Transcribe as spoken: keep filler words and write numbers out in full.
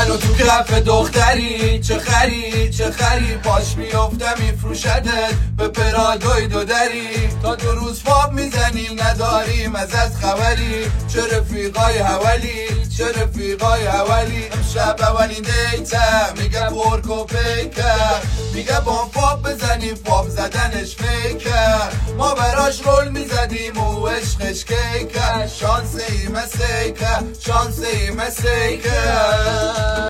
منو تو کف دختری چه خری چه خری پاش میفته میفروشدت به پرادوی دو دری تا دو روز فاب میزنیم نداریم ازت خبری چه رفیقای حوالی چه رفیقای حوالی امشب اولین دیته میگه پرک و پیکر میگه با فاب بزنیم فاب زدنش فیکر ما براش رول میزدیم و عشقش کیکر شانس ای مسیکر شانس ای مسیکر